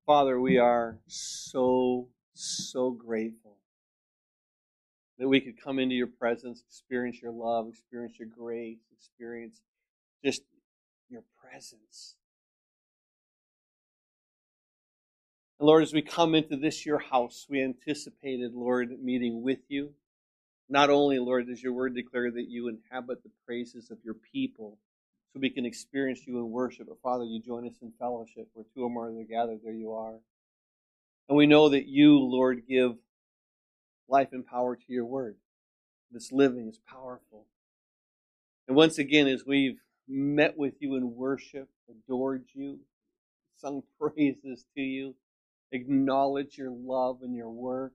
Father, we are so grateful that we could come into your presence, experience your love, experience your grace, experience just your presence. And Lord, as we come into this your house, we anticipated, Lord, meeting with you. Not only, Lord, does your word declare that you inhabit the praises of your people, so we can experience you in worship. But Father, you join us in fellowship where two or more are gathered, there you are. And we know that you, Lord, give life and power to your word. This living is powerful. And once again, as we've met with you in worship, adored you, sung praises to you, acknowledged your love and your work,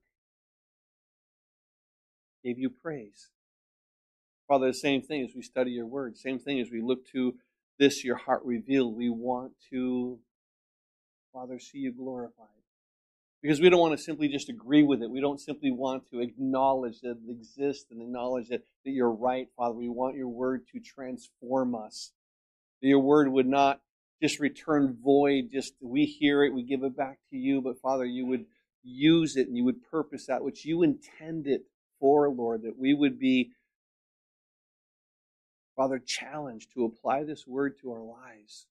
gave you praise. Father, the same thing as we study your word, same thing as we look to this, your heart revealed, we want to, Father, see you glorified. Because we don't want to simply just agree with it. We don't simply want to acknowledge that it exists and acknowledge that you're right, Father. We want your word to transform us. That your word would not just return void, just we hear it, we give it back to you. But Father, you would use it and you would purpose that which you intended for, Lord, that we would be, Father, challenged to apply this word to our lives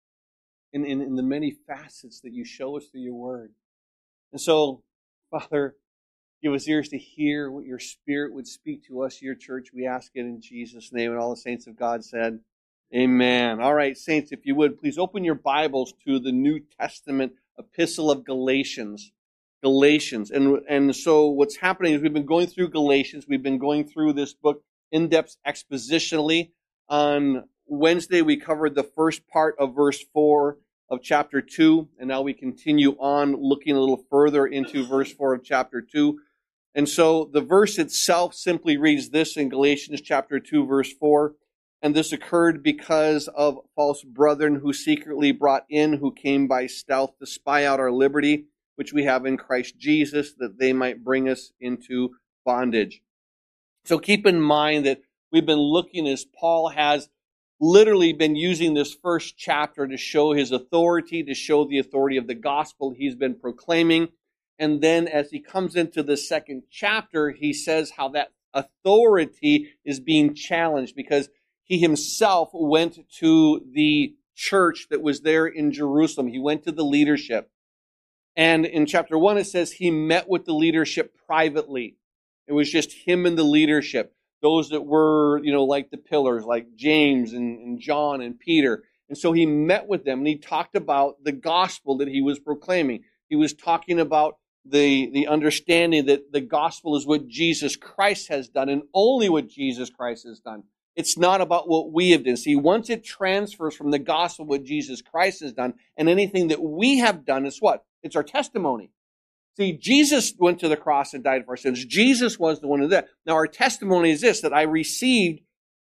in the many facets that you show us through your word. And so, Father, give us ears to hear what your Spirit would speak to us, your church. We ask it in Jesus' name. And all the saints of God said, amen. All right, saints, if you would, please open your Bibles to the New Testament epistle of Galatians. Galatians. And so what's happening is we've been going through Galatians. We've been going through this book in-depth expositionally. On Wednesday, we covered the first part of verse 4 of chapter 2, and now we continue on looking a little further into verse 4 of chapter 2. And so the verse itself simply reads this in Galatians chapter 2, verse 4, and this occurred because of false brethren who secretly brought in, who came by stealth to spy out our liberty, which we have in Christ Jesus, that they might bring us into bondage. So keep in mind that we've been looking as Paul has literally been using this first chapter to show his authority, to show the authority of the gospel he's been proclaiming. And then as he comes into the second chapter, he says how that authority is being challenged because he himself went to the church that was there in Jerusalem. He went to the leadership. And in chapter 1, it says he met with the leadership privately. It was just him and the leadership. Those that were, like the pillars, like James and John and Peter. And so he met with them and he talked about the gospel that he was proclaiming. He was talking about the understanding that the gospel is what Jesus Christ has done and only what Jesus Christ has done. It's not about what we have done. See, once it transfers from the gospel what Jesus Christ has done and anything that we have done, it's what? It's our testimony. See, Jesus went to the cross and died for our sins. Jesus was the one who did that. Now, our testimony is this, that I received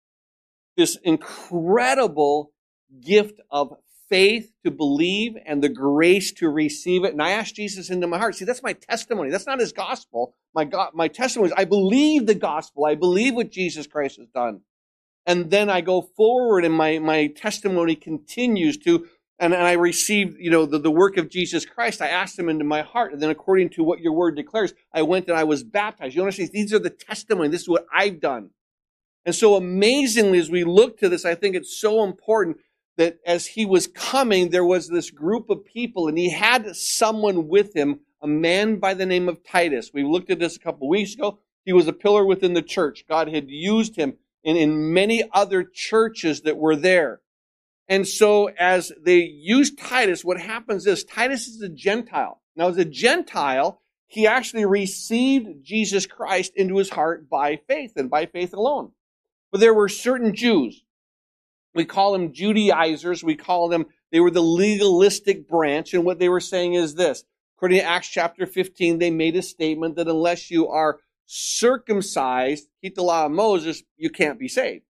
this incredible gift of faith to believe and the grace to receive it. And I asked Jesus into my heart. See, that's my testimony. That's not his gospel. My testimony is I believe the gospel. I believe what Jesus Christ has done. And then I go forward and my testimony continues to, and I received, the work of Jesus Christ. I asked him into my heart. And then according to what your word declares, I went and I was baptized. You understand? These are the testimony. This is what I've done. And so amazingly, as we look to this, I think it's so important that as he was coming, there was this group of people and he had someone with him, a man by the name of Titus. We looked at this a couple of weeks ago. He was a pillar within the church. God had used him in many other churches that were there. And so as they use Titus, what happens is Titus is a Gentile. Now, as a Gentile, he actually received Jesus Christ into his heart by faith and by faith alone. But there were certain Jews. We call them Judaizers. They were the legalistic branch. And what they were saying is this. According to Acts chapter 15, they made a statement that unless you are circumcised, keep the law of Moses, you can't be saved.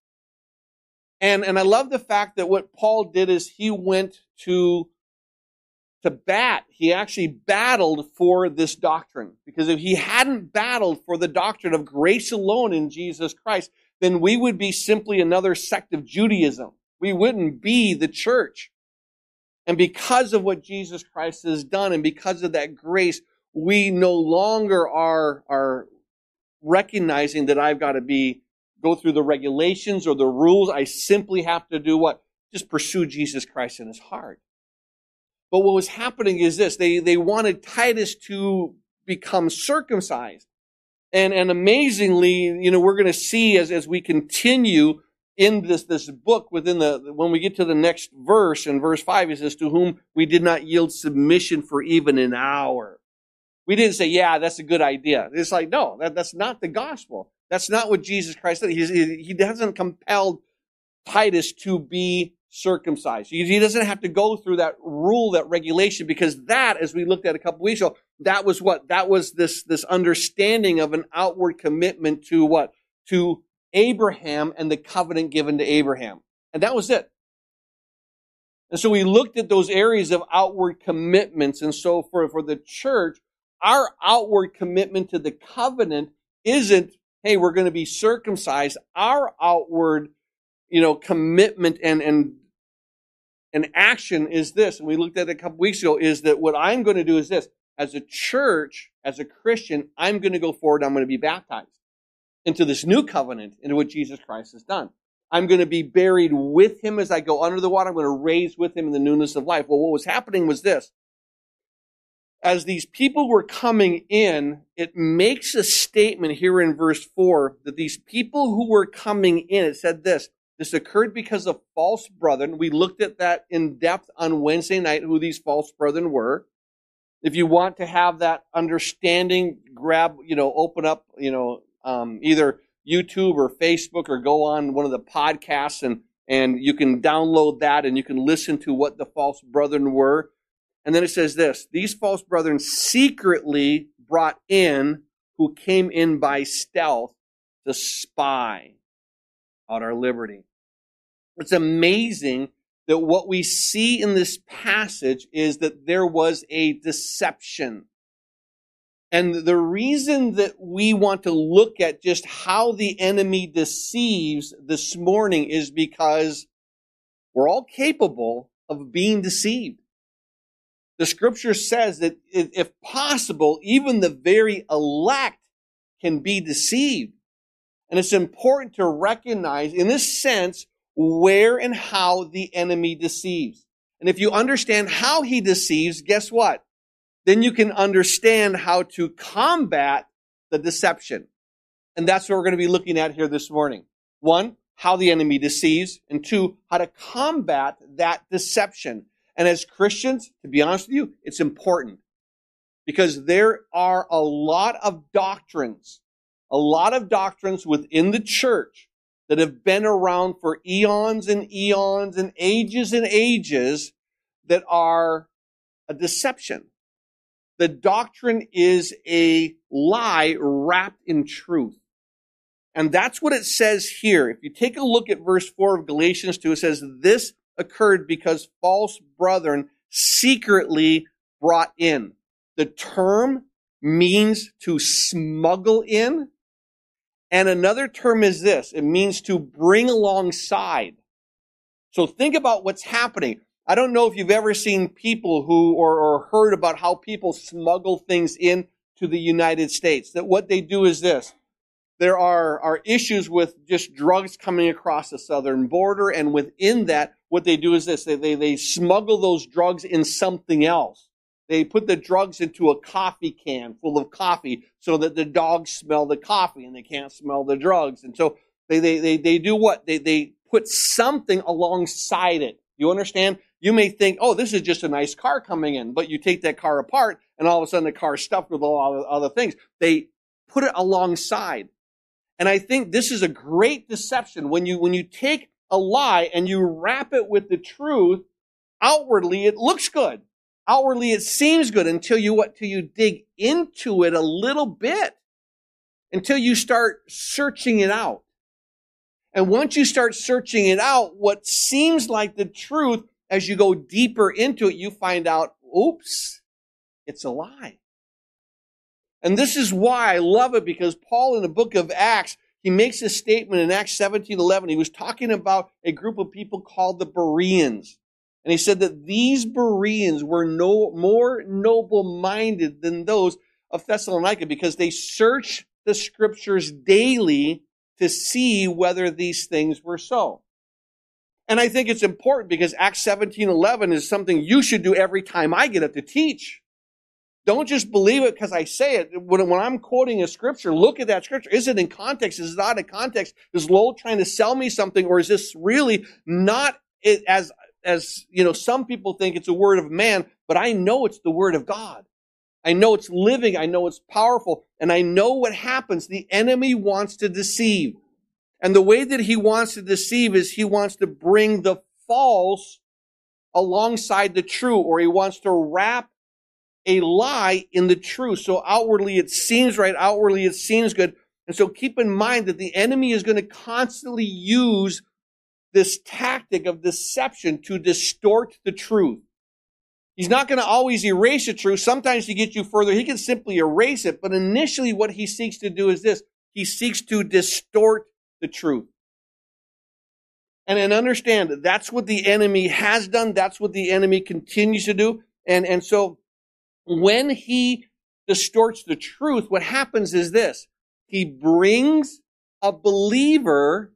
And I love the fact that what Paul did is he went to bat. He actually battled for this doctrine. Because if he hadn't battled for the doctrine of grace alone in Jesus Christ, then we would be simply another sect of Judaism. We wouldn't be the church. And because of what Jesus Christ has done and because of that grace, we no longer are recognizing that I've got to go through the regulations or the rules. I simply have to do what? Just pursue Jesus Christ in his heart. But what was happening is this. They wanted Titus to become circumcised. And amazingly, we're going to see as we continue in this book, when we get to the next verse, in verse 5, it says, to whom we did not yield submission for even an hour. We didn't say, yeah, that's a good idea. It's like, no, that's not the gospel. That's not what Jesus Christ said. He hasn't compelled Titus to be circumcised. He doesn't have to go through that rule, that regulation, because that, as we looked at a couple weeks ago, that was what? That was this understanding of an outward commitment to what? To Abraham and the covenant given to Abraham. And that was it. And so we looked at those areas of outward commitments. And so for the church, our outward commitment to the covenant isn't, hey, we're going to be circumcised. Our outward, commitment and action is this. And we looked at it a couple weeks ago, is that what I'm going to do is this. As a church, as a Christian, I'm going to go forward. I'm going to be baptized into this new covenant, into what Jesus Christ has done. I'm going to be buried with him as I go under the water. I'm going to raise with him in the newness of life. Well, what was happening was this. As these people were coming in, it makes a statement here in verse 4 that these people who were coming in, it said this occurred because of false brethren. We looked at that in depth on Wednesday night, who these false brethren were. If you want to have that understanding, open up, either YouTube or Facebook, or go on one of the podcasts and you can download that and you can listen to what the false brethren were. And then it says this, these false brethren secretly brought in who came in by stealth to spy out our liberty. It's amazing that what we see in this passage is that there was a deception. And the reason that we want to look at just how the enemy deceives this morning is because we're all capable of being deceived. The scripture says that if possible, even the very elect can be deceived. And it's important to recognize, in this sense, where and how the enemy deceives. And if you understand how he deceives, guess what? Then you can understand how to combat the deception. And that's what we're going to be looking at here this morning. 1, how the enemy deceives, and 2, how to combat that deception. And as Christians, to be honest with you, it's important because there are a lot of doctrines within the church that have been around for eons and eons and ages that are a deception. The doctrine is a lie wrapped in truth. And that's what it says here. If you take a look at verse 4 of Galatians 2, it says, this occurred because false brethren secretly brought in. The term means to smuggle in. And another term is this. It means to bring alongside. So think about what's happening. I don't know if you've ever seen people or heard about how people smuggle things in to the United States. That what they do is this. There are issues with just drugs coming across the southern border, and within that, what they do is this. They smuggle those drugs in something else. They put the drugs into a coffee can full of coffee so that the dogs smell the coffee and they can't smell the drugs. And so they do what? They put something alongside it. You understand? You may think, oh, this is just a nice car coming in, but you take that car apart and all of a sudden the car is stuffed with a lot of other things. They put it alongside. And I think this is a great deception. When you take a lie and you wrap it with the truth, outwardly it looks good. Outwardly it seems good until you dig into it a little bit, until you start searching it out. And once you start searching it out, what seems like the truth, as you go deeper into it, you find out, oops, it's a lie. And this is why I love it, because Paul in the book of Acts, he makes a statement in Acts 17:11. He was talking about a group of people called the Bereans. And he said that these Bereans were more noble-minded than those of Thessalonica because they searched the scriptures daily to see whether these things were so. And I think it's important because Acts 17:11 is something you should do every time I get up to teach. Don't just believe it because I say it. When I'm quoting a scripture, look at that scripture. Is it in context? Is it not in context? Is Lowell trying to sell me something, or is this really not as some people think it's a word of man, but I know it's the word of God. I know it's living. I know it's powerful. And I know what happens. The enemy wants to deceive. And the way that he wants to deceive is he wants to bring the false alongside the true, or he wants to wrap a lie in the truth. So outwardly it seems right, outwardly it seems good. And so keep in mind that the enemy is going to constantly use this tactic of deception to distort the truth. He's not going to always erase the truth. Sometimes to get you further, he can simply erase it. But initially what he seeks to do is this. He seeks to distort the truth. And understand that that's what the enemy has done. That's what the enemy continues to do. And so when he distorts the truth, what happens is this. He brings a believer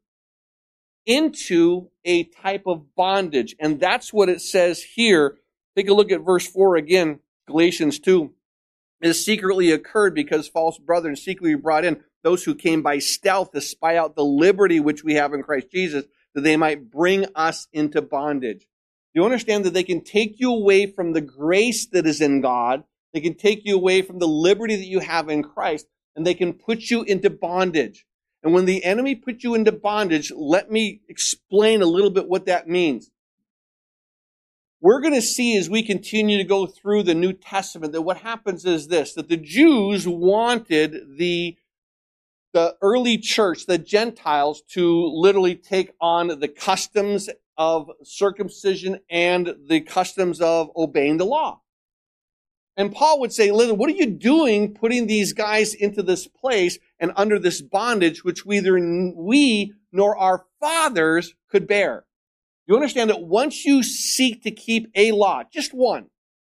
into a type of bondage. And that's what it says here. Take a look at verse 4 again, Galatians 2. It secretly occurred because false brethren secretly brought in those who came by stealth to spy out the liberty which we have in Christ Jesus, that they might bring us into bondage. You understand that they can take you away from the grace that is in God. They can take you away from the liberty that you have in Christ, and they can put you into bondage. And when the enemy puts you into bondage, let me explain a little bit what that means. We're going to see as we continue to go through the New Testament that what happens is this, that the Jews wanted the early church, the Gentiles, to literally take on the customs of circumcision and the customs of obeying the law. And Paul would say, listen, what are you doing putting these guys into this place and under this bondage which neither we nor our fathers could bear? You understand that once you seek to keep a law, just one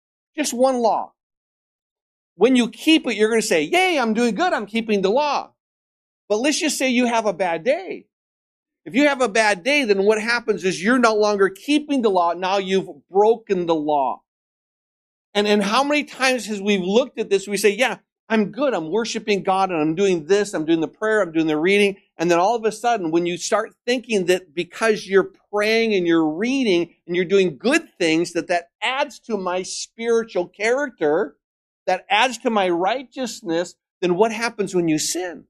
law, when you keep it, you're going to say, yay, I'm doing good, I'm keeping the law. But let's just say you have a bad day. If you have a bad day, then what happens is you're no longer keeping the law, now you've broken the law. And how many times has we've looked at this, we say, yeah, I'm good, I'm worshiping God, and I'm doing this, I'm doing the prayer, I'm doing the reading, and then all of a sudden, when you start thinking that because you're praying and you're reading and you're doing good things, that adds to my spiritual character, that adds to my righteousness, then what happens when you sin?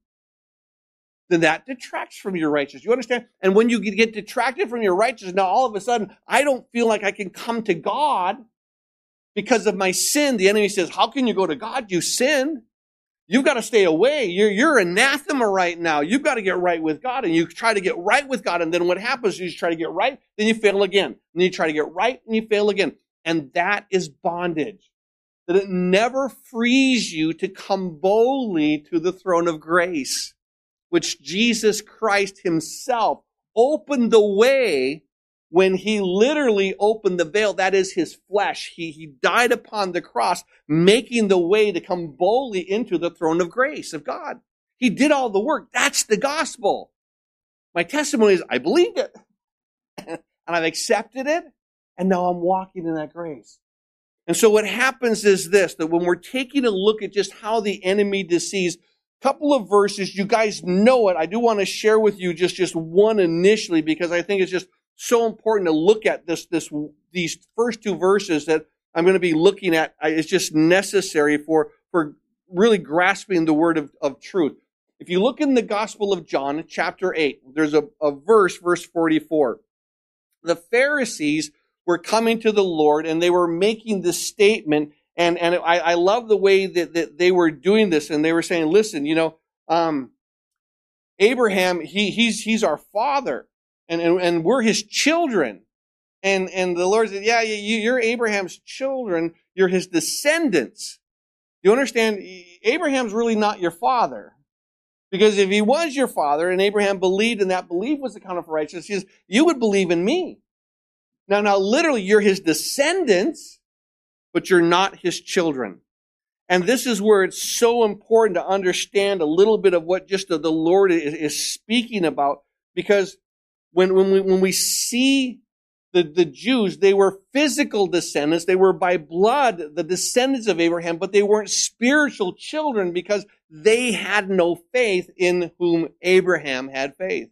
Then that detracts from your righteousness. You understand? And when you get detracted from your righteousness, now all of a sudden, I don't feel like I can come to God because of my sin. The enemy says, how can you go to God? You sinned. You've got to stay away. You're anathema right now. You've got to get right with God. And you try to get right with God. And then what happens is you try to get right, then you fail again. And you try to get right, and you fail again. And that is bondage. That it never frees you to come boldly to the throne of grace, which Jesus Christ himself opened the way when he literally opened the veil. That is his flesh. He died upon the cross, making the way to come boldly into the throne of grace of God. He did all the work. That's the gospel. My testimony is I believed it, and I've accepted it, and now I'm walking in that grace. And so what happens is this, that when we're taking a look at just how the enemy deceives, couple of verses, you guys know it. I do want to share with you just one initially, because I think it's just so important to look at these first two verses that I'm going to be looking at. It's just necessary for really grasping the word of truth. If you look in the Gospel of John, chapter 8, there's a verse 44. The Pharisees were coming to the Lord and they were making this statement. And I love the way that they were doing this. And they were saying, listen, Abraham, he's our father. And we're his children. And the Lord said, yeah, you're Abraham's children. You're his descendants. You understand? Abraham's really not your father. Because if he was your father and Abraham believed and that belief was accounted for righteousness, you would believe in me. Now, literally, you're his descendants, but you're not his children. And this is where it's so important to understand a little bit of what just the Lord is speaking about. Because when we see the Jews, they were physical descendants. They were by blood the descendants of Abraham, but they weren't spiritual children because they had no faith in whom Abraham had faith.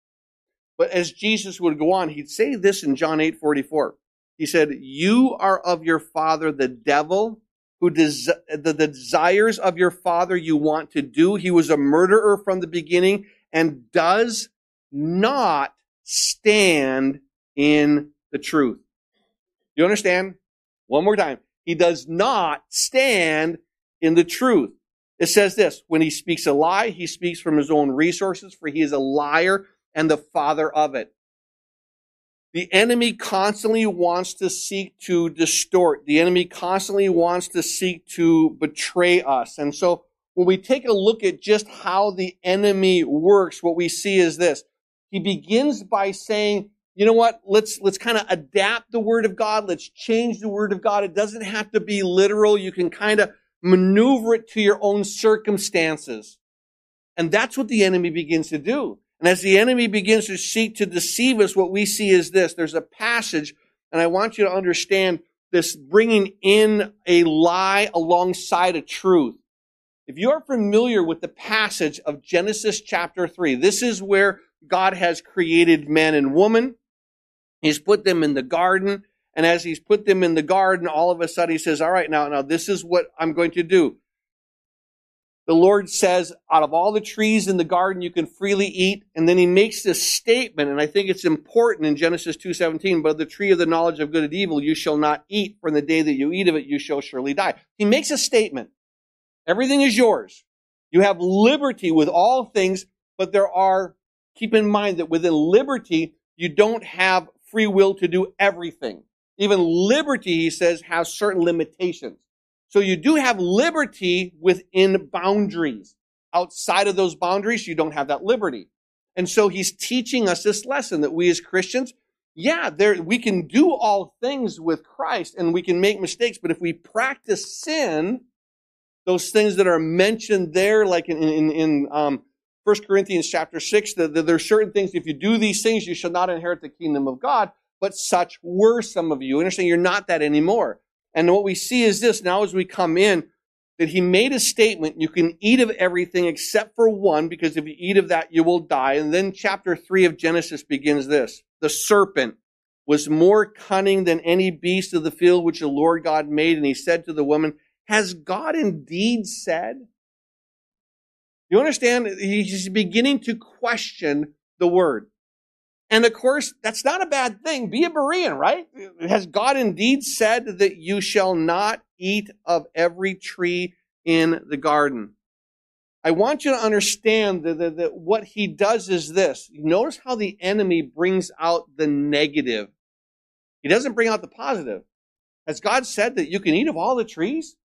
But as Jesus would go on, he'd say this in John 8:44. He said, "You are of your father, the devil, who the desires of your father you want to do. He was a murderer from the beginning and does not stand in the truth." You understand? One more time. He does not stand in the truth. It says this, when he speaks a lie, he speaks from his own resources, for he is a liar and the father of it. The enemy constantly wants to seek to distort. The enemy constantly wants to seek to betray us. And so when we take a look at just how the enemy works, what we see is this. He begins by saying, you know what, let's kind of adapt the Word of God. Let's change the Word of God. It doesn't have to be literal. You can kind of maneuver it to your own circumstances. And that's what the enemy begins to do. And as the enemy begins to seek to deceive us, what we see is this. There's a passage, and I want you to understand this bringing in a lie alongside a truth. If you're familiar with the passage of Genesis chapter 3, this is where God has created man and woman. He's put them in the garden. And as he's put them in the garden, all of a sudden he says, all right, now this is what I'm going to do. The Lord says, out of all the trees in the garden, you can freely eat. And then he makes this statement, and I think it's important in Genesis 2:17, but of the tree of the knowledge of good and evil, you shall not eat, for in the day that you eat of it, you shall surely die. He makes a statement. Everything is yours. You have liberty with all things, but keep in mind that within liberty, you don't have free will to do everything. Even liberty, he says, has certain limitations. So you do have liberty within boundaries. Outside of those boundaries, you don't have that liberty. And so he's teaching us this lesson that we as Christians, we can do all things with Christ and we can make mistakes, but if we practice sin, those things that are mentioned there, like in 1 Corinthians chapter 6, that there are certain things, if you do these things, you shall not inherit the kingdom of God, but such were some of you. Understand, you're not that anymore. And what we see is this, now as we come in, that he made a statement, you can eat of everything except for one, because if you eat of that, you will die. And then chapter 3 of Genesis begins this. The serpent was more cunning than any beast of the field which the Lord God made. And he said to the woman, has God indeed said? You understand? He's beginning to question the word. And of course, that's not a bad thing. Be a Berean, right? Has God indeed said that you shall not eat of every tree in the garden? I want you to understand that what he does is this. Notice how the enemy brings out the negative. He doesn't bring out the positive. Has God said that you can eat of all the trees?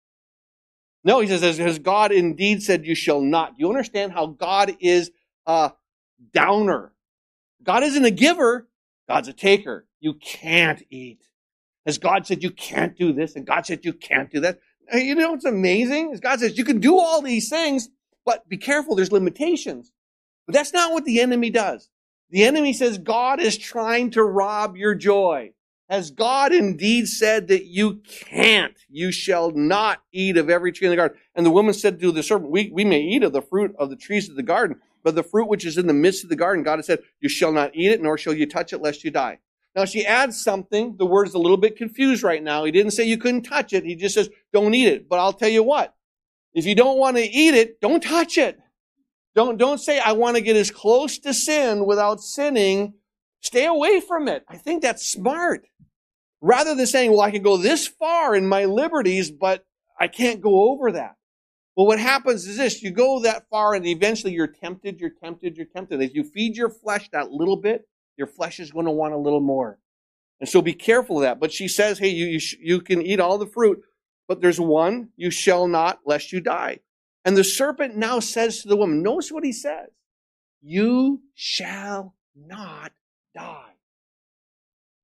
No, he says, has God indeed said you shall not? You understand how God is a downer. God isn't a giver, God's a taker. You can't eat. As God said, you can't do this, and God said you can't do that. You know what's amazing? As God says, you can do all these things, but be careful, there's limitations. But that's not what the enemy does. The enemy says God is trying to rob your joy. Has God indeed said that you can't, you shall not eat of every tree in the garden? And the woman said to the serpent, we may eat of the fruit of the trees of the garden, but the fruit which is in the midst of the garden, God has said, you shall not eat it, nor shall you touch it, lest you die. Now she adds something. The word is a little bit confused right now. He didn't say you couldn't touch it. He just says, don't eat it. But I'll tell you what, if you don't want to eat it, don't touch it. Don't say, I want to get as close to sin without sinning. Stay away from it. I think that's smart. Rather than saying, well, I can go this far in my liberties, but I can't go over that. Well, what happens is this, you go that far and eventually you're tempted. As you feed your flesh that little bit, your flesh is going to want a little more. And so be careful of that. But she says, hey, you can eat all the fruit, but there's one, you shall not, lest you die. And the serpent now says to the woman, notice what he says, you shall not die.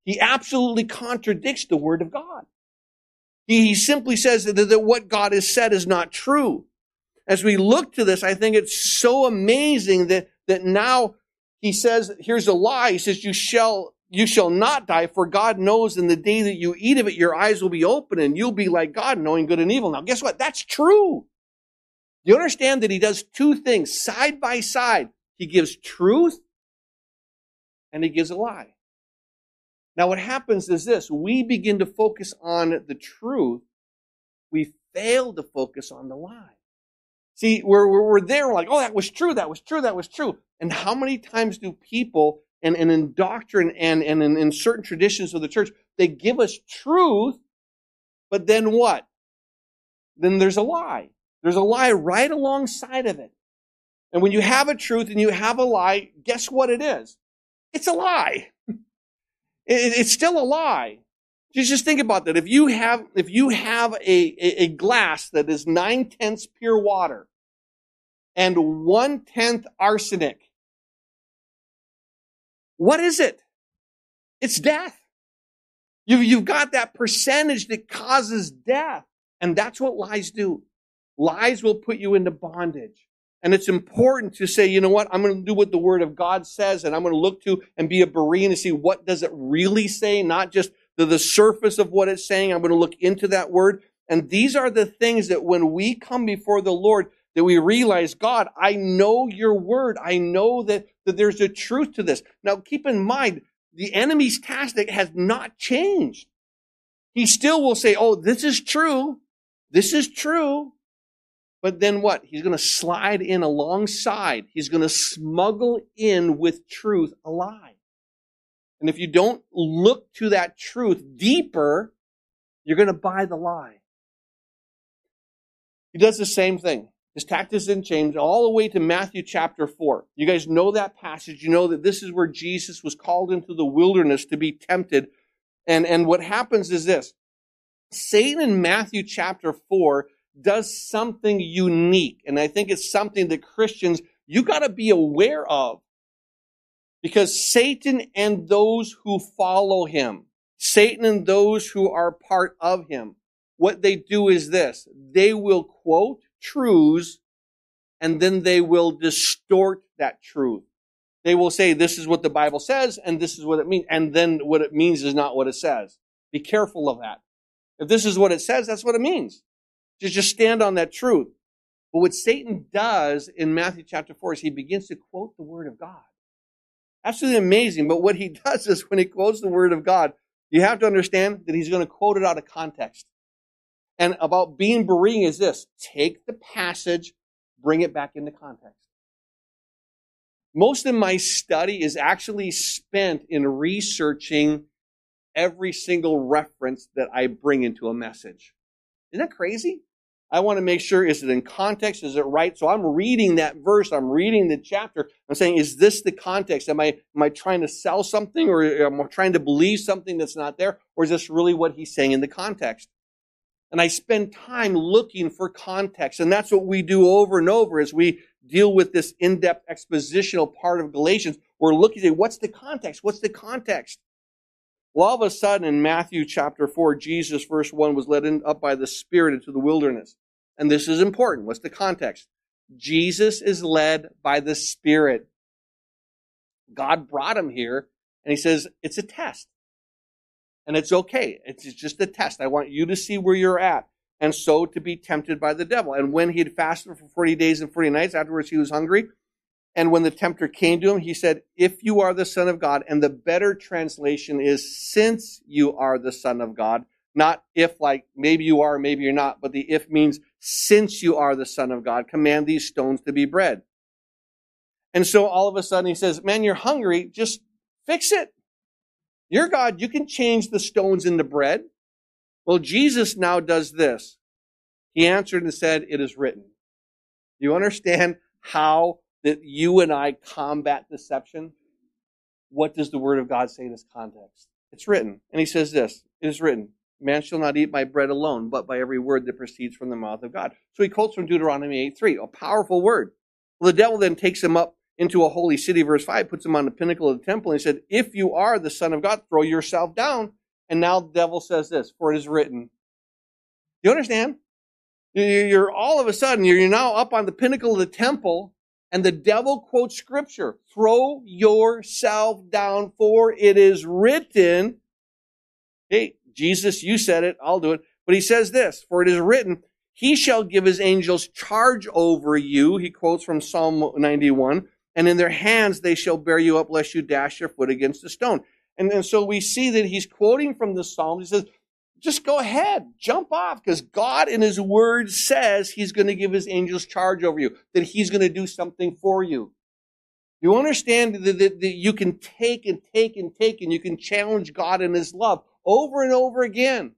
He absolutely contradicts the Word of God. He simply says that what God has said is not true. As we look to this, I think it's so amazing that now he says, here's a lie. He says, you shall not die, for God knows in the day that you eat of it, your eyes will be open and you'll be like God, knowing good and evil. Now, guess what? That's true. You understand that he does two things side by side. He gives truth and he gives a lie. Now, what happens is this. We begin to focus on the truth. We fail to focus on the lie. See, we're there, we're like, oh, that was true, that was true, that was true. And how many times do people, and in doctrine and in certain traditions of the church, they give us truth, but then what? Then there's a lie. There's a lie right alongside of it. And when you have a truth and you have a lie, guess what it is? It's a lie. It's still a lie. Just think about that. If you have a glass that is 9/10 pure water and 1/10 arsenic, what is it? It's death. You've got that percentage that causes death. And that's what lies do. Lies will put you into bondage. And it's important to say, you know what, I'm going to do what the Word of God says, and I'm going to look to and be a Berean to see what does it really say, not just the surface of what it's saying. I'm going to look into that Word. And these are the things that when we come before the Lord, that we realize, God, I know your Word. I know that there's a truth to this. Now, keep in mind, the enemy's tactic has not changed. He still will say, oh, this is true. This is true. But then what? He's going to slide in alongside. He's going to smuggle in with truth a lie. And if you don't look to that truth deeper, you're going to buy the lie. He does the same thing. His tactics didn't change all the way to Matthew chapter 4. You guys know that passage. You know that this is where Jesus was called into the wilderness to be tempted. And what happens is this. Satan in Matthew chapter 4 does something unique. And I think it's something that Christians, you got to be aware of. Because Satan and those who follow him, Satan and those who are part of him, what they do is this. They will quote truths and then they will distort that truth. They will say, this is what the Bible says and this is what it means. And then what it means is not what it says. Be careful of that. If this is what it says, that's what it means. Just stand on that truth. But what Satan does in Matthew chapter 4 is he begins to quote the Word of God. Absolutely amazing. But what he does is when he quotes the Word of God, you have to understand that he's going to quote it out of context. And about being Berean is this. Take the passage, bring it back into context. Most of my study is actually spent in researching every single reference that I bring into a message. Isn't that crazy? I want to make sure, is it in context? Is it right? So I'm reading that verse. I'm reading the chapter. I'm saying, is this the context? Am I trying to sell something or am I trying to believe something that's not there? Or is this really what he's saying in the context? And I spend time looking for context. And that's what we do over and over as we deal with this in-depth expositional part of Galatians. We're looking at, what's the context? What's the context? Well, all of a sudden in Matthew chapter 4, Jesus, verse 1, was led up by the Spirit into the wilderness. And this is important. What's the context? Jesus is led by the Spirit. God brought him here, and he says, it's a test. And it's okay. It's just a test. I want you to see where you're at. And so to be tempted by the devil. And when he had fasted for 40 days and 40 nights, afterwards he was hungry. And when the tempter came to him, he said, if you are the Son of God, and the better translation is, since you are the Son of God, not if, like, maybe you are, maybe you're not, but the if means, since you are the Son of God, command these stones to be bread. And so all of a sudden he says, man, you're hungry, just fix it. You're God, you can change the stones into bread. Well, Jesus now does this. He answered and said, it is written. Do you understand how that you and I combat deception? What does the Word of God say in this context? It's written. And he says this, it is written, man shall not eat by bread alone, but by every word that proceeds from the mouth of God. So he quotes from Deuteronomy 8:3, a powerful word. Well, the devil then takes him up into a holy city, verse 5, puts him on the pinnacle of the temple, and he said, if you are the Son of God, throw yourself down. And now the devil says this, for it is written. You understand? You're all of a sudden, you're now up on the pinnacle of the temple, and the devil quotes scripture. Throw yourself down, for it is written. Hey, Jesus, you said it, I'll do it. But he says this, for it is written, he shall give his angels charge over you. He quotes from Psalm 91. And in their hands they shall bear you up, lest you dash your foot against a stone. And so we see that he's quoting from the Psalm. He says, just go ahead, jump off, because God in his word says he's going to give his angels charge over you, that he's going to do something for you. You understand that you can take and take and take, and you can challenge God in his love over and over again.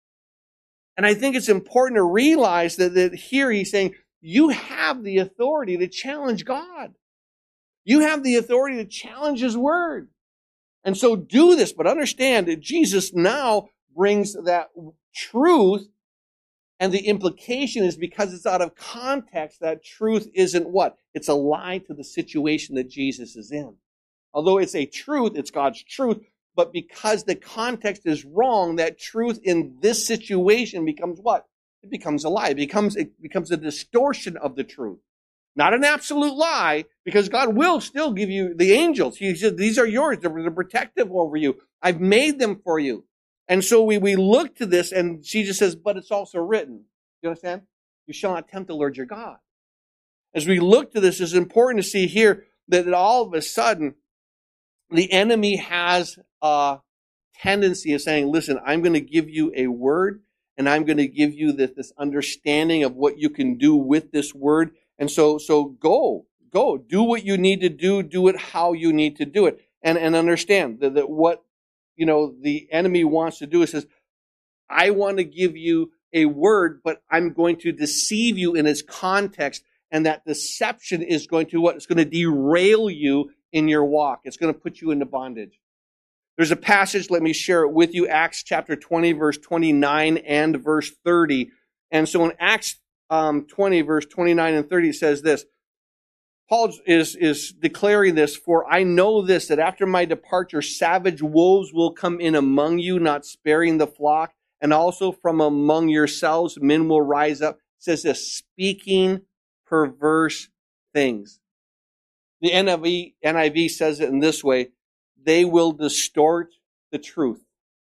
And I think it's important to realize that here he's saying, you have the authority to challenge God. You have the authority to challenge his word. And so do this, but understand that Jesus now brings that truth, and the implication is because it's out of context, that truth isn't what? It's a lie to the situation that Jesus is in. Although it's a truth, it's God's truth, but because the context is wrong, that truth in this situation becomes what? It becomes a lie. It becomes a distortion of the truth. Not an absolute lie, because God will still give you the angels. He said, these are yours. They're protective over you. I've made them for you. And so we look to this, and Jesus says, but it's also written. You understand? You shall not tempt the Lord your God. As we look to this, it's important to see here that all of a sudden, the enemy has a tendency of saying, listen, I'm going to give you a word, and I'm going to give you this understanding of what you can do with this word. And so go, do what you need to do it how you need to do it. And understand that what, the enemy wants to do is says, I want to give you a word, but I'm going to deceive you in its context. And that deception is going to what? It's going to derail you in your walk. It's going to put you into bondage. There's a passage, let me share it with you, Acts chapter 20, verse 29 and verse 30. And so in Acts 20, verse 29 and 30, it says this. Paul is declaring this, for I know this, that after my departure, savage wolves will come in among you, not sparing the flock, and also from among yourselves men will rise up. It says this, speaking perverse things. The NIV says it in this way, they will distort the truth.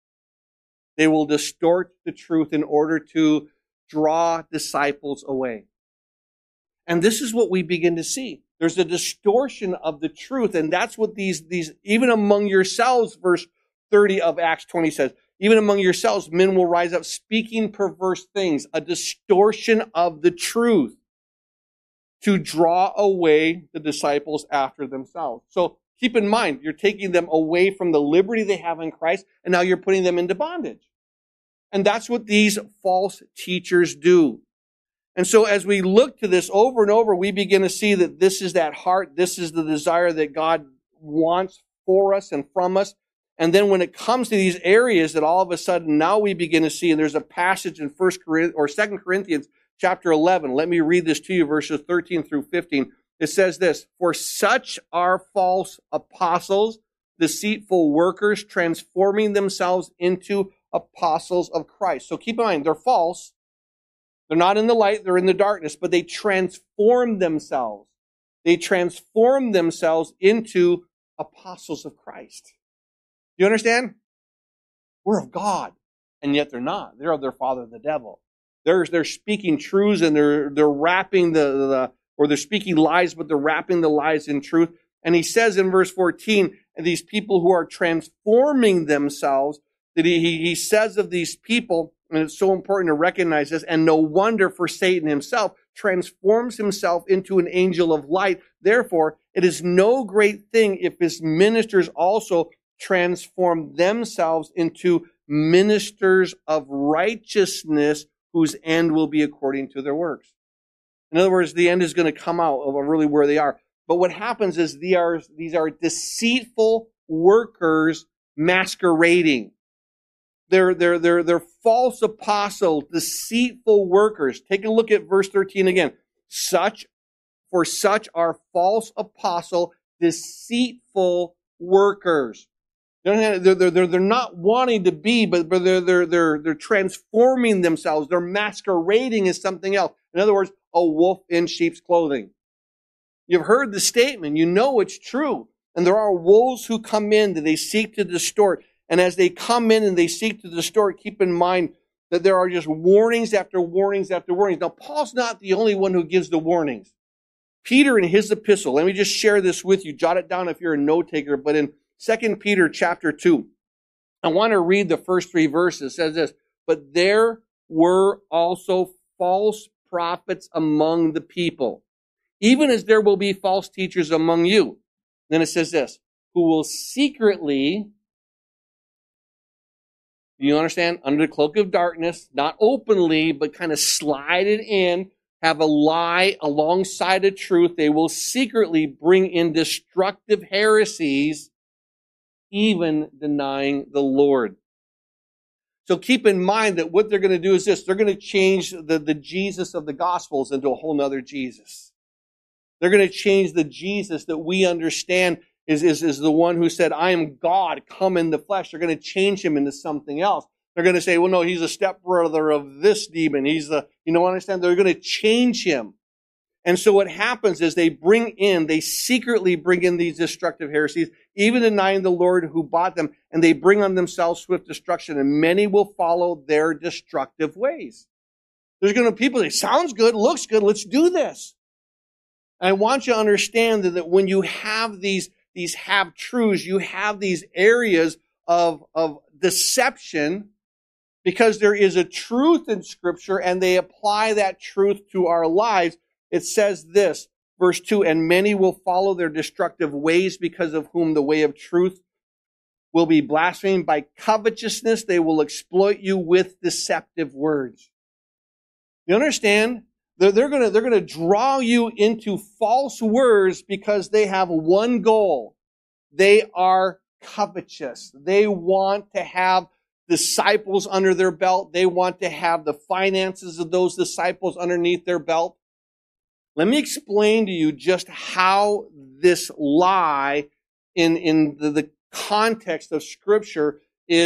They will distort the truth in order to draw disciples away. And this is what we begin to see. There's a distortion of the truth, and that's what these even among yourselves, verse 30 of Acts 20 says, even among yourselves, men will rise up speaking perverse things, a distortion of the truth to draw away the disciples after themselves. So keep in mind, you're taking them away from the liberty they have in Christ, and now you're putting them into bondage. And that's what these false teachers do. And so as we look to this over and over, we begin to see that this is that heart, this is the desire that God wants for us and from us. And then when it comes to these areas that all of a sudden now we begin to see, and there's a passage in 2 Corinthians chapter 11. Let me read this to you, verses 13 through 15. It says this, for such are false apostles, deceitful workers, transforming themselves into apostles of Christ. So keep in mind, they're false. They're not in the light, they're in the darkness, but they transform themselves. They transform themselves into apostles of Christ. You understand? We're of God, and yet they're not. They're of their father, the devil. They're speaking truths, and they're wrapping they're speaking lies, but they're wrapping the lies in truth. And he says in verse 14, these people who are transforming themselves, that he says of these people, and it's so important to recognize this, and no wonder, for Satan himself transforms himself into an angel of light. Therefore, it is no great thing if his ministers also transform themselves into ministers of righteousness, whose end will be according to their works. In other words, the end is going to come out of really where they are. But what happens is these are deceitful workers masquerading. They're false apostles, deceitful workers. Take a look at verse 13 again. Such for such are false apostles, deceitful workers. They're not wanting to be, but they're transforming themselves. They're masquerading as something else. In other words, a wolf in sheep's clothing. You've heard the statement. You know it's true. And there are wolves who come in that they seek to distort. And as they come in and they seek to distort, keep in mind that there are just warnings after warnings after warnings. Now, Paul's not the only one who gives the warnings. Peter in his epistle, let me just share this with you. Jot it down if you're a note taker. But in 2 Peter chapter 2, I want to read the first 3 verses. It says this, but there were also false prophets among the people, even as there will be false teachers among you. Then it says this, who will secretly, you understand, under the cloak of darkness, not openly, but kind of slide it in, have a lie alongside of truth. They will secretly bring in destructive heresies, even denying the Lord. So keep in mind that what they're going to do is this. They're going to change the Jesus of the Gospels into a whole nother Jesus. They're going to change the Jesus that we understand is the one who said, I am God, come in the flesh. They're going to change him into something else. They're going to say, well, no, he's a stepbrother of this demon. He's the, understand? They're going to change him. And so what happens is they secretly bring in these destructive heresies, even denying the Lord who bought them, and they bring on themselves swift destruction, and many will follow their destructive ways. There's going to be people that say, sounds good, looks good, let's do this. And I want you to understand that when you have these half-truths, you have these areas of deception, because there is a truth in Scripture, and they apply that truth to our lives. It says this, verse 2, and many will follow their destructive ways, because of whom the way of truth will be blasphemed. By covetousness, they will exploit you with deceptive words. You understand? They're going to draw you into false words because they have one goal. They are covetous. They want to have disciples under their belt. They want to have the finances of those disciples underneath their belt. Let me explain to you just how this lie in the context of Scripture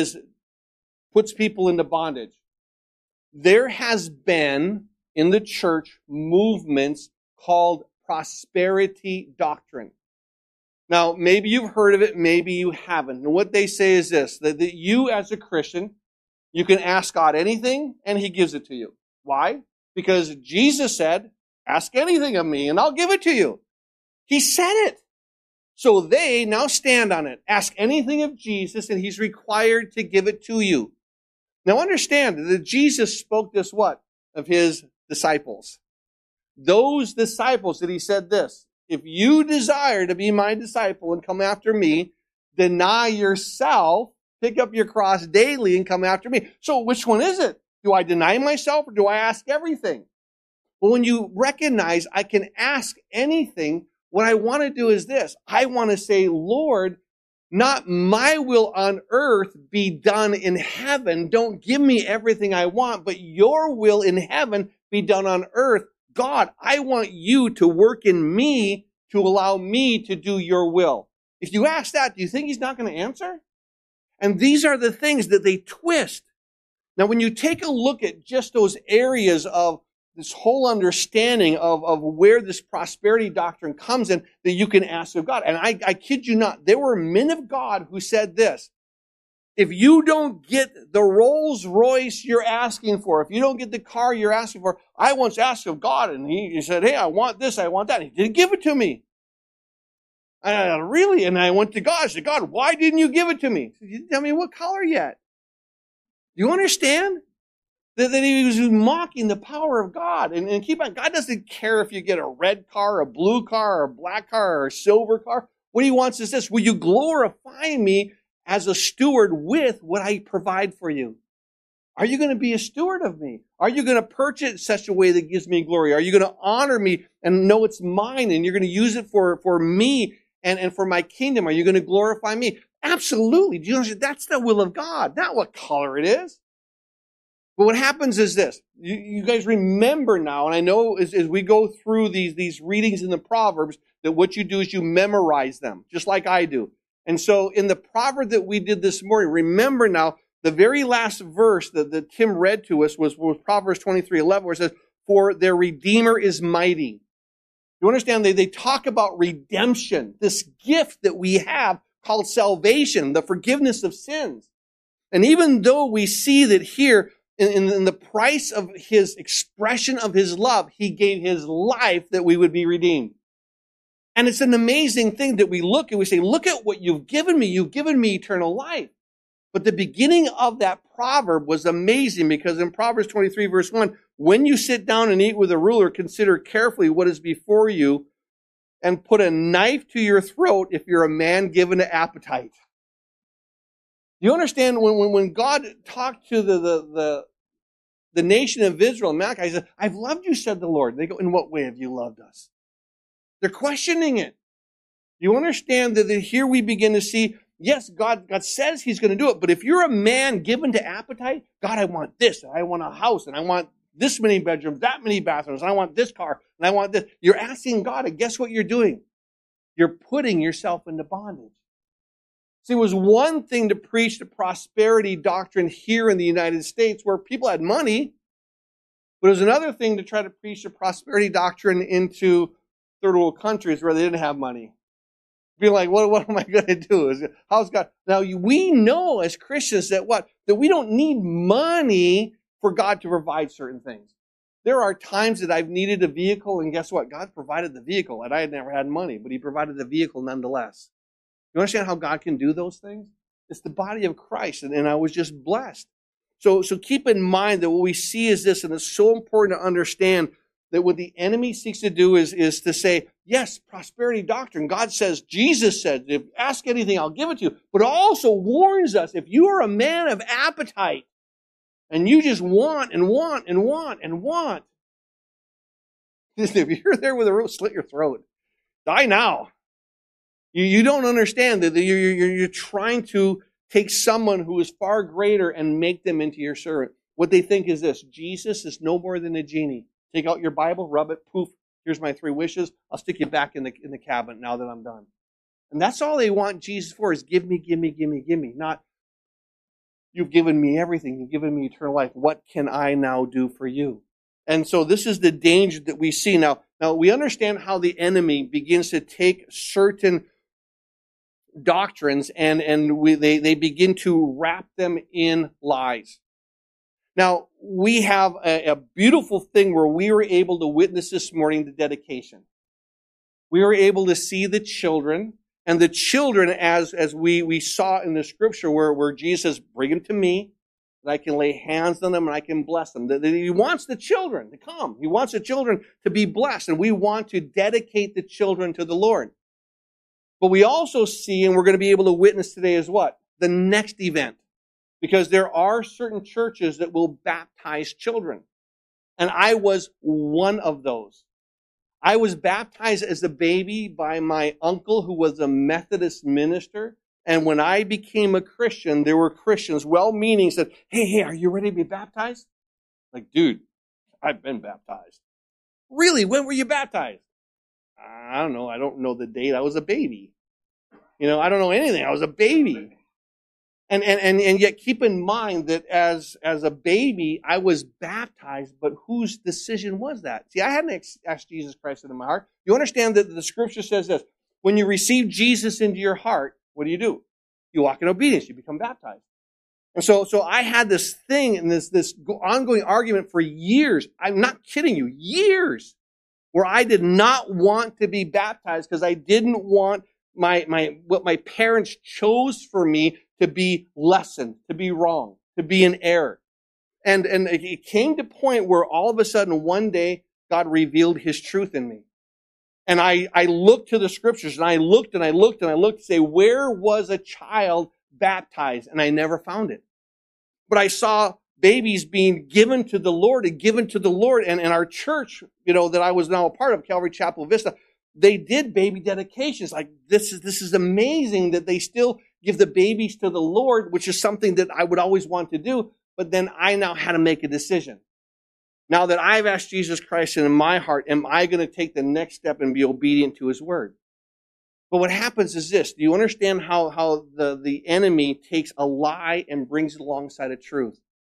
puts people into bondage. There has been in the church movements called prosperity doctrine. Now, maybe you've heard of it, maybe you haven't. And what they say is this, that you as a Christian, you can ask God anything and he gives it to you. Why? Because Jesus said, ask anything of me and I'll give it to you. He said it. So they now stand on it. Ask anything of Jesus and he's required to give it to you. Now understand that Jesus spoke this what? Of his disciples. Those disciples that he said this, if you desire to be my disciple and come after me, deny yourself, pick up your cross daily and come after me. So which one is it? Do I deny myself or do I ask everything? Well, when you recognize I can ask anything, what I want to do is this. I want to say, Lord, not my will on earth be done in heaven. Don't give me everything I want, but your will in heaven be done on earth. God, I want you to work in me to allow me to do your will. If you ask that, do you think he's not going to answer? And these are the things that they twist. Now, when you take a look at just those areas of this whole understanding of where this prosperity doctrine comes in, that you can ask of God. And I kid you not, there were men of God who said this, if you don't get the Rolls Royce you're asking for, if you don't get the car you're asking for, I once asked of God and he said, hey, I want this, I want that. He didn't give it to me. Really? And I went to God. I said, God, why didn't you give it to me? He said, you didn't tell me what color yet. Do you understand? That he was mocking the power of God. And keep on, God doesn't care if you get a red car, a blue car, a black car, or a silver car. What he wants is this, will you glorify me as a steward with what I provide for you? Are you going to be a steward of me? Are you going to purchase it in such a way that gives me glory? Are you going to honor me and know it's mine and you're going to use it for me and for my kingdom? Are you going to glorify me? Absolutely. Do you understand? That's the will of God, not what color it is. But what happens is this. You guys remember now, and I know as we go through these readings in the Proverbs, that what you do is you memorize them, just like I do. And so in the proverb that we did this morning, remember now, the very last verse that Tim read to us was Proverbs 23:11, where it says, "For their Redeemer is mighty." You understand, they talk about redemption, this gift that we have called salvation, the forgiveness of sins. And even though we see that here, in the price of his expression of his love, he gave his life that we would be redeemed. And it's an amazing thing that we look and we say, look at what you've given me. You've given me eternal life. But the beginning of that proverb was amazing, because in Proverbs 23 verse 1, when you sit down and eat with a ruler, consider carefully what is before you and put a knife to your throat if you're a man given to appetite. You understand when God talked to the nation of Israel in Malachi, he said, "I've loved you," said the Lord. They go, "In what way have you loved us?" They're questioning it. You understand that here we begin to see, yes, God says he's going to do it, but if you're a man given to appetite, God, I want this, and I want a house, and I want this many bedrooms, that many bathrooms, and I want this car, and I want this. You're asking God, and guess what you're doing? You're putting yourself into bondage. See, it was one thing to preach the prosperity doctrine here in the United States where people had money, but it was another thing to try to preach the prosperity doctrine into third world countries where they didn't have money. Be like, what am I going to do? How's God? Now, we know as Christians that we don't need money for God to provide certain things. There are times that I've needed a vehicle, and guess what? God provided the vehicle, and I had never had money, but he provided the vehicle nonetheless. You understand how God can do those things? It's the body of Christ, and I was just blessed. So keep in mind that what we see is this, and it's so important to understand that what the enemy seeks to do is to say, yes, prosperity doctrine. God says, Jesus said, if ask anything, I'll give it to you. But also warns us, if you are a man of appetite, and you just want and want and want and want, if you're there with a rope, slit your throat. Die now. You don't understand that you're trying to take someone who is far greater and make them into your servant. What they think is this: Jesus is no more than a genie. Take out your Bible, rub it, poof, here's my 3 wishes. I'll stick you back in the cabinet now that I'm done. And that's all they want Jesus for, is give me, give me, give me, give me. Not, you've given me everything. You've given me eternal life. What can I now do for you? And so this is the danger that we see. Now we understand how the enemy begins to take certain doctrines and they begin to wrap them in lies. Now, we have a beautiful thing where we were able to witness this morning the dedication. We were able to see the children, and the children, as we saw in the scripture where Jesus says, "Bring them to me, and I can lay hands on them and I can bless them." He wants the children to come. He wants the children to be blessed, and we want to dedicate the children to the Lord. But we also see, and we're going to be able to witness today, is what? The next event. Because there are certain churches that will baptize children. And I was one of those. I was baptized as a baby by my uncle, who was a Methodist minister. And when I became a Christian, there were Christians, well-meaning, said, hey, are you ready to be baptized? Like, dude, I've been baptized. Really? When were you baptized? I don't know. I don't know the date. I was a baby. I don't know anything. I was a baby. And yet keep in mind that as a baby, I was baptized, but whose decision was that? See, I hadn't asked Jesus Christ into my heart. You understand that the scripture says this: when you receive Jesus into your heart, what do? You walk in obedience. You become baptized. And so I had this thing and this ongoing argument for years. I'm not kidding you, years, where I did not want to be baptized because I didn't want what my parents chose for me to be lessened, to be wrong, to be in error. And it came to a point where all of a sudden one day God revealed his truth in me. And I looked to the scriptures, and I looked to say, where was a child baptized? And I never found it. But I saw babies being given to the Lord. And our church, that I was now a part of, Calvary Chapel Vista, they did baby dedications. Like, this is amazing that they still give the babies to the Lord, which is something that I would always want to do. but then I now had to make a decision. Now that I've asked Jesus Christ in my heart, am I going to take the next step and be obedient to his word? But what happens is this. Do you understand how the enemy takes a lie and brings it alongside of truth?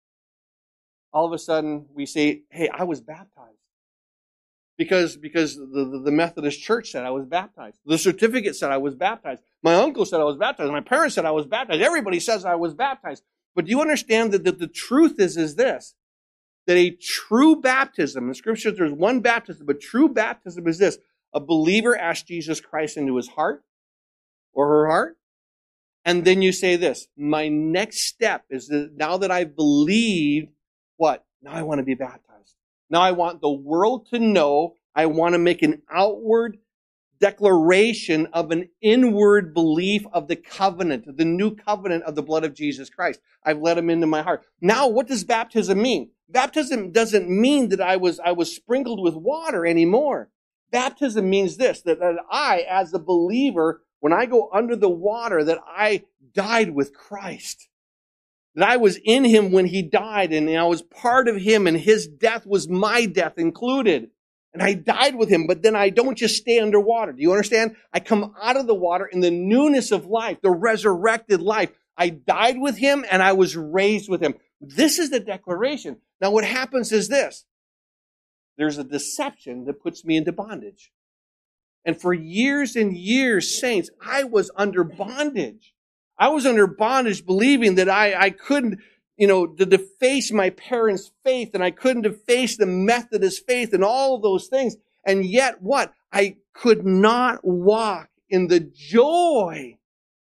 All of a sudden, we say, hey, I was baptized. Because the Methodist church said I was baptized. The certificate said I was baptized. My uncle said I was baptized. My parents said I was baptized. Everybody says I was baptized. But do you understand that the truth is this? That a true baptism, in Scripture there's one baptism, but true baptism is this. A believer asks Jesus Christ into his heart or her heart. And then you say this, my next step is that now that I've believed, what? Now I want to be baptized. Now I want the world to know. I want to make an outward declaration of an inward belief of the covenant, the new covenant of the blood of Jesus Christ. I've let him into my heart. Now, what does baptism mean? Baptism doesn't mean that I was sprinkled with water anymore. Baptism means this, that I, as a believer, when I go under the water, that I died with Christ. That I was in him when he died, and I was part of him, and his death was my death included. And I died with him, but then I don't just stay underwater. Do you understand? I come out of the water in the newness of life, the resurrected life. I died with him, and I was raised with him. This is the declaration. Now what happens is this. There's a deception that puts me into bondage. And for years and years, saints, I was under bondage. I was under bondage believing that I couldn't, to deface my parents' faith, and I couldn't deface the Methodist faith and all of those things. And yet what? I could not walk in the joy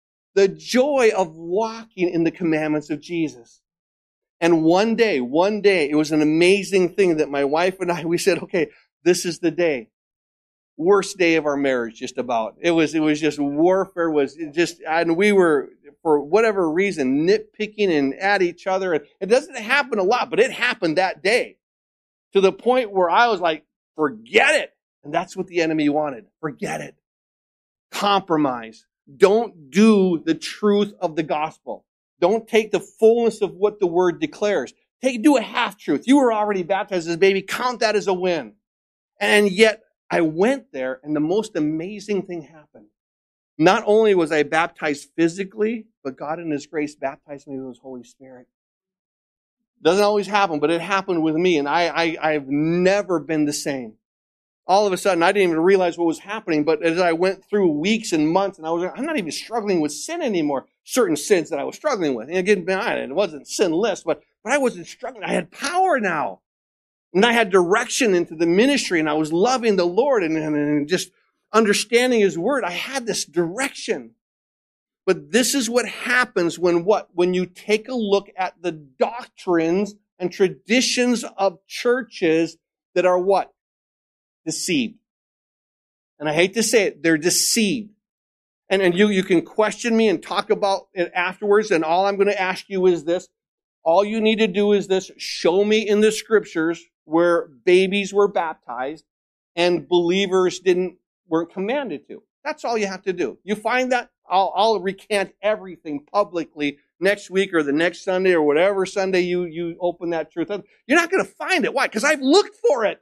of walking in the commandments of Jesus. And one day, it was an amazing thing that my wife and I, we said, okay, this is the day. Worst day of our marriage, just about. It was just warfare, and we were, for whatever reason, nitpicking and at each other. And it doesn't happen a lot, but it happened that day. To the point where I was like, forget it. And that's what the enemy wanted. Forget it. Compromise. Don't do the truth of the gospel. Don't take the fullness of what the word declares. Do a half-truth. You were already baptized as a baby. Count that as a win. And yet, I went there, and the most amazing thing happened. Not only was I baptized physically, but God in his grace baptized me with his Holy Spirit. Doesn't always happen, but it happened with me, and I've never been the same. All of a sudden, I didn't even realize what was happening, but as I went through weeks and months, and I'm not even struggling with sin anymore. Certain sins that I was struggling with. And again, it wasn't sinless, but I wasn't struggling. I had power now. And I had direction into the ministry, and I was loving the Lord and just understanding his word. I had this direction. But this is what happens when you take a look at the doctrines and traditions of churches that are what? Deceived. And I hate to say it, they're deceived. And you can question me and talk about it afterwards, and all I'm going to ask you is this. All you need to do is this. Show me in the scriptures where babies were baptized and believers weren't commanded to. That's all you have to do. You find that, I'll recant everything publicly next week or the next Sunday or whatever Sunday you open that truth up. You're not going to find it. Why? Because I've looked for it.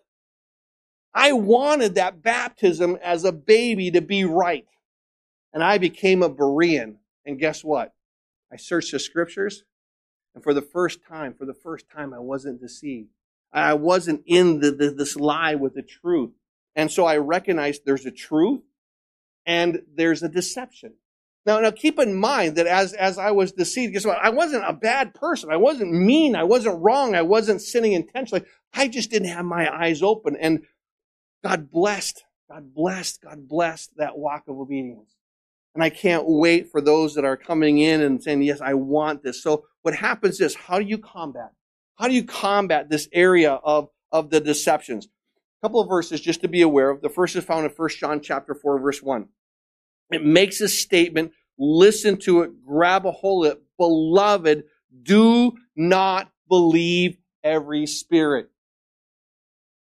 I wanted that baptism as a baby to be right. And I became a Berean. And guess what? I searched the scriptures, and for the first time, I wasn't deceived. I wasn't in this lie with the truth. And so I recognized there's a truth and there's a deception. Now keep in mind that as I was deceived, guess what? I wasn't a bad person. I wasn't mean. I wasn't wrong. I wasn't sinning intentionally. I just didn't have my eyes open. And God blessed that walk of obedience. And I can't wait for those that are coming in and saying, yes, I want this. So what happens is, how do you combat? How do you combat this area of the deceptions? A couple of verses just to be aware of. The first is found in 1 John chapter 4, verse 1. It makes a statement. Listen to it. Grab a hold of it. Beloved, do not believe every spirit.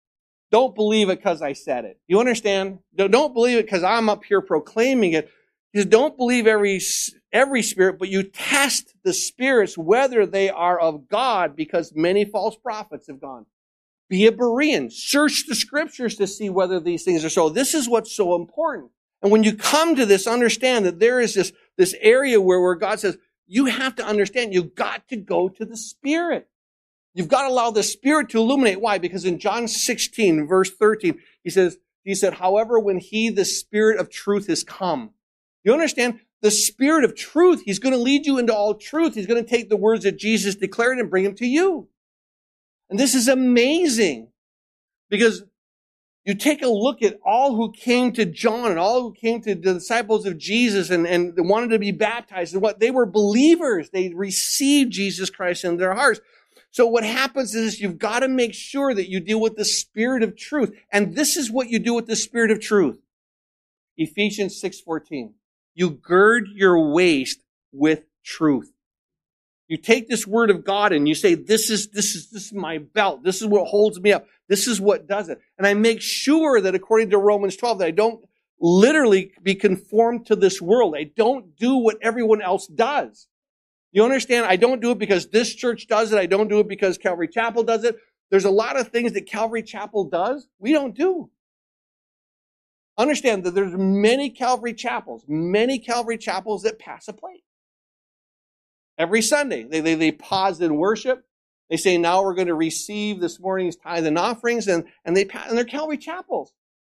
Don't believe it because I said it. You understand? Don't believe it because I'm up here proclaiming it. He says, don't believe every spirit, but you test the spirits whether they are of God, because many false prophets have gone. Be a Berean. Search the scriptures to see whether these things are so. This is what's so important. And when you come to this, understand that there is this area where God says, you have to understand, you've got to go to the Spirit. You've got to allow the Spirit to illuminate. Why? Because in John 16, verse 13, he said, however, when he, the Spirit of truth, has come. You understand? The Spirit of truth, he's going to lead you into all truth. He's going to take the words that Jesus declared and bring them to you. And this is amazing, because you take a look at all who came to John and all who came to the disciples of Jesus and wanted to be baptized, and what they were believers. They received Jesus Christ in their hearts. So what happens is you've got to make sure that you deal with the Spirit of truth. And this is what you do with the Spirit of truth. Ephesians 6:14. You gird your waist with truth. You take this word of God and you say, this is my belt. This is what holds me up. This is what does it. And I make sure that according to Romans 12, that I don't literally be conformed to this world. I don't do what everyone else does. You understand? I don't do it because this church does it. I don't do it because Calvary Chapel does it. There's a lot of things that Calvary Chapel does we don't do. Understand that there's many Calvary Chapels that pass a plate. Every Sunday, they pause in worship. They say, now we're going to receive this morning's tithe and offerings, and they're Calvary Chapels.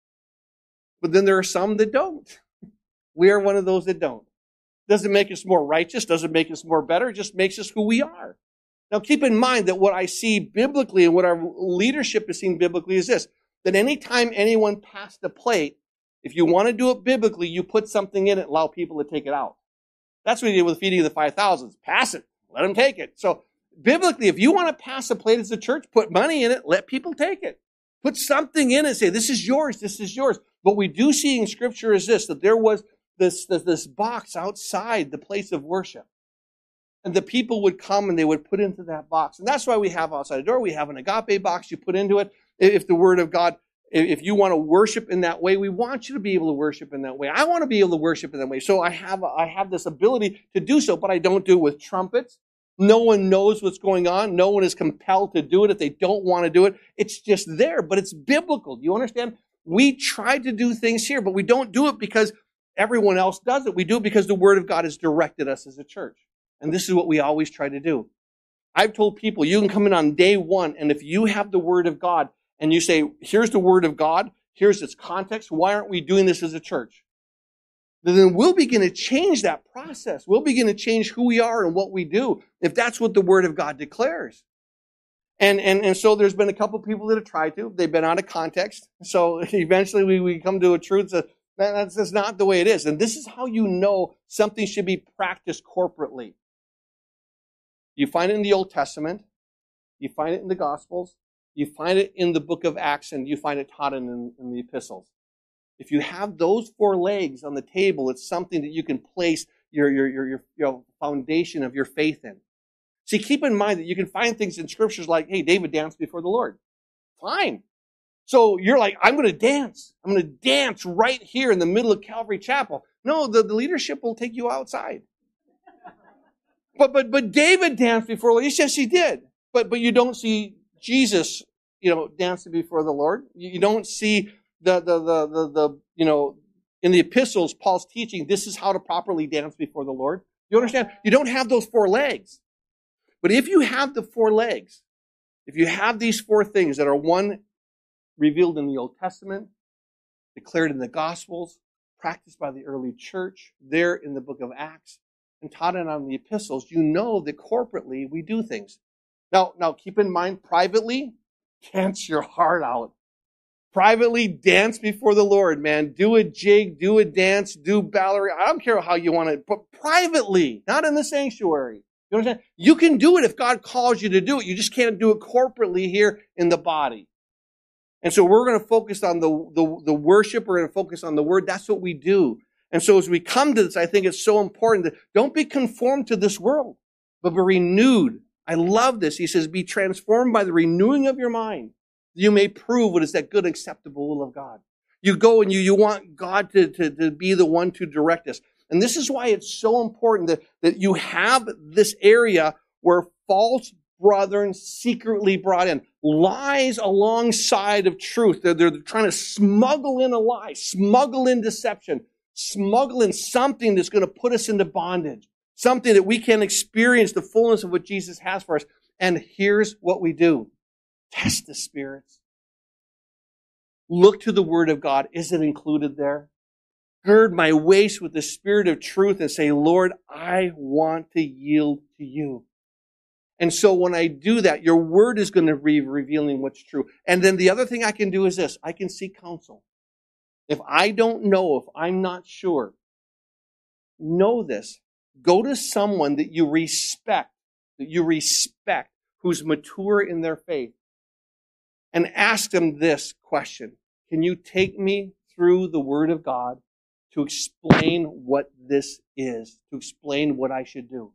But then there are some that don't. We are one of those that don't. Doesn't make us more righteous, doesn't make us more better, it just makes us who we are. Now keep in mind that what I see biblically and what our leadership is seeing biblically is this, that anytime anyone passed a plate, if you want to do it biblically, you put something in it, allow people to take it out. That's what he did with feeding the 5,000. Pass it. Let them take it. So biblically, if you want to pass a plate as a church, put money in it. Let people take it. Put something in it and say, this is yours. This is yours. What we do see in Scripture is this, that there was this box outside the place of worship. And the people would come and they would put into that box. And that's why we have outside the door, we have an agape box you put into it. If the Word of God, if you want to worship in that way, we want you to be able to worship in that way. I want to be able to worship in that way. So I have this ability to do so, but I don't do it with trumpets. No one knows what's going on. No one is compelled to do it if they don't want to do it. It's just there, but it's biblical. Do you understand? We try to do things here, but we don't do it because everyone else does it. We do it because the Word of God has directed us as a church. And this is what we always try to do. I've told people, you can come in on day one, and if you have the Word of God, and you say, here's the Word of God, here's its context, why aren't we doing this as a church? Then we'll begin to change that process. We'll begin to change who we are and what we do, if that's what the Word of God declares. And so there's been a couple people that have tried to. They've been out of context. So eventually we come to a truth that that's not the way it is. And this is how you know something should be practiced corporately. You find it in the Old Testament. You find it in the Gospels. You find it in the book of Acts, and you find it taught in the epistles. If you have those four legs on the table, it's something that you can place your foundation of your faith in. See, keep in mind that you can find things in scriptures like, hey, David danced before the Lord. Fine. So you're like, I'm going to dance. I'm going to dance right here in the middle of Calvary Chapel. No, the leadership will take you outside. But David danced before the Lord. Yes, he did. But you don't see Jesus, dancing before the Lord. You don't see the in the epistles, Paul's teaching, this is how to properly dance before the Lord. You understand? You don't have those four legs. But if you have the four legs, if you have these four things that are one, revealed in the Old Testament, declared in the Gospels, practiced by the early church, there in the book of Acts, and taught it on the epistles, you know that corporately we do things. Now keep in mind, privately, dance your heart out. Privately, dance before the Lord, man. Do a jig, do a dance, do ballerina. I don't care how you want it, but privately, not in the sanctuary. You understand? You can do it if God calls you to do it. You just can't do it corporately here in the body. And so we're going to focus on the worship. We're going to focus on the Word. That's what we do. And so as we come to this, I think it's so important that don't be conformed to this world, but be renewed. I love this. He says, be transformed by the renewing of your mind. You may prove what is that good, acceptable will of God. You go and you want God to be the one to direct us. And this is why it's so important that you have this area where false brethren secretly brought in lies alongside of truth. They're trying to smuggle in a lie, smuggle in deception, smuggle in something that's going to put us into bondage, something that we can experience the fullness of what Jesus has for us. And here's what we do. Test the spirits. Look to the Word of God. Is it included there? Gird my waist with the Spirit of truth and say, Lord, I want to yield to you. And so when I do that, your Word is going to be revealing what's true. And then the other thing I can do is this. I can seek counsel. If I don't know, if I'm not sure, know this. Go to someone that you respect, who's mature in their faith, and ask them this question. Can you take me through the Word of God to explain what this is, to explain what I should do?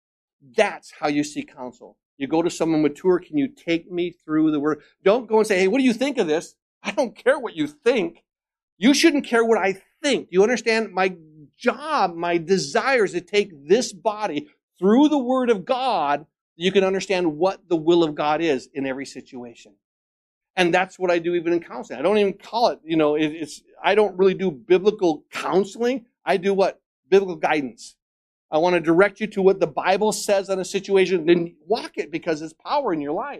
That's how you seek counsel. You go to someone mature, can you take me through the Word? Don't go and say, hey, what do you think of this? I don't care what you think. You shouldn't care what I think. Do you understand? My job, my desire is to take this body through the Word of God. You can understand what the will of God is in every situation. And that's what I do even in counseling. I don't even call it, I don't really do biblical counseling. I do what? Biblical guidance. I want to direct you to what the Bible says on a situation, then walk it because it's power in your life.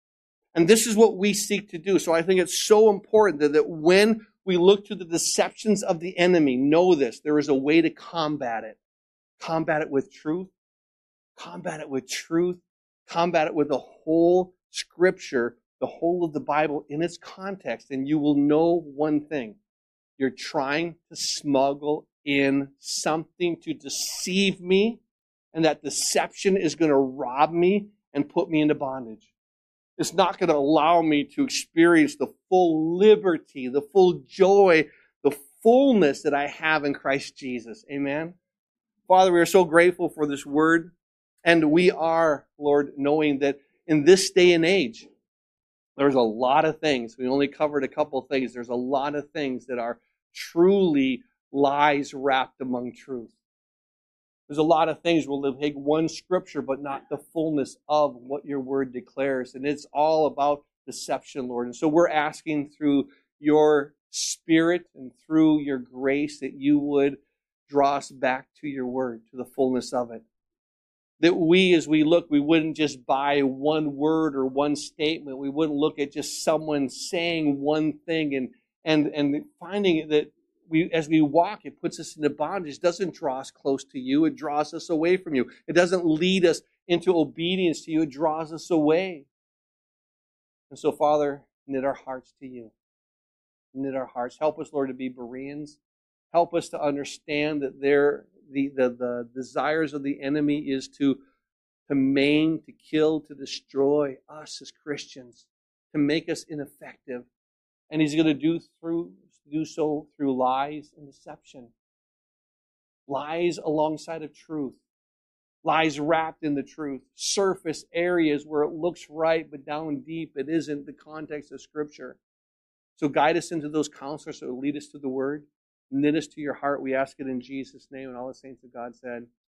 And this is what we seek to do. So I think it's so important that when we look to the deceptions of the enemy, know this, there is a way to combat it. Combat it with truth. Combat it with truth. Combat it with the whole Scripture, the whole of the Bible in its context, and you will know one thing. You're trying to smuggle in something to deceive me, and that deception is going to rob me and put me into bondage. It's not going to allow me to experience the full liberty, the full joy, the fullness that I have in Christ Jesus. Amen? Father, we are so grateful for this word, and we are, Lord, knowing that in this day and age, there's a lot of things. We only covered a couple things. There's a lot of things that are truly lies wrapped among truth. There's a lot of things where we'll take one scripture, but not the fullness of what your word declares. And it's all about deception, Lord. And so we're asking through your Spirit and through your grace that you would draw us back to your word, to the fullness of it. That we, as we look, we wouldn't just buy one word or one statement. We wouldn't look at just someone saying one thing and finding that as we walk, it puts us into bondage. It doesn't draw us close to you. It draws us away from you. It doesn't lead us into obedience to you. It draws us away. And so, Father, knit our hearts to you. Knit our hearts. Help us, Lord, to be Bereans. Help us to understand that the desires of the enemy is to maim, to kill, to destroy us as Christians, to make us ineffective. And he's going to do so through lies and deception. Lies alongside of truth. Lies wrapped in the truth. Surface areas where it looks right, but down deep it isn't the context of Scripture. So guide us into those counselors that will lead us to the Word. Knit us to your heart. We ask it in Jesus' name. And all the saints of God said,